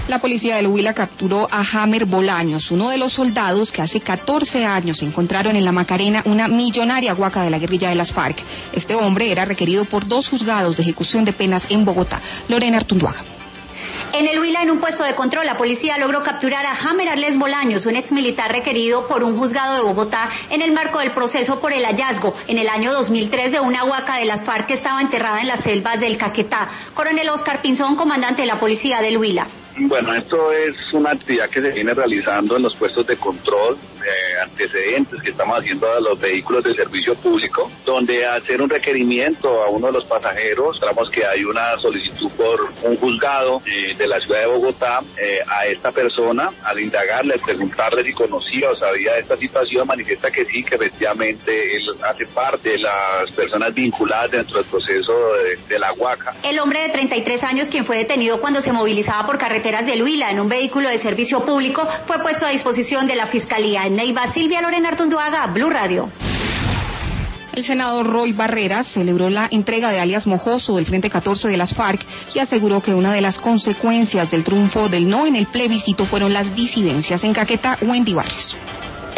La policía del Huila capturó a Jamer Bolaños, uno de los soldados que hace 14 años encontraron en la Macarena una millonaria huaca de la guerrilla de las FARC. Este hombre era requerido por 2 juzgados de ejecución de penas en Bogotá. Lorena Artunduaga. En el Huila, en un puesto de control, la policía logró capturar a Jamer Arles Bolaños, un exmilitar requerido por un juzgado de Bogotá en el marco del proceso por el hallazgo en el año 2003 de una huaca de las FARC que estaba enterrada en las selvas del Caquetá. Coronel Oscar Pinzón, comandante de la policía del Huila. Bueno, esto es una actividad que se viene realizando en los puestos de control de antecedentes que estamos haciendo a los vehículos de servicio público, donde hacer un requerimiento a uno de los pasajeros, sabemos que hay una solicitud por un juzgado de la ciudad de Bogotá a esta persona, al indagarle, preguntarle si conocía o sabía de esta situación, manifiesta que sí, que efectivamente él hace parte de las personas vinculadas dentro del proceso de la huaca. El hombre de 33 años, quien fue detenido cuando se movilizaba por carreteras del Huila en un vehículo de servicio público, fue puesto a disposición de la Fiscalía. En Neiva, Silvia Lorena Artunduaga, Blue Radio. El senador Roy Barreras celebró la entrega de alias Mojoso del Frente 14 de las FARC y aseguró que una de las consecuencias del triunfo del no en el plebiscito fueron las disidencias. En Caquetá, Wendy Barrios.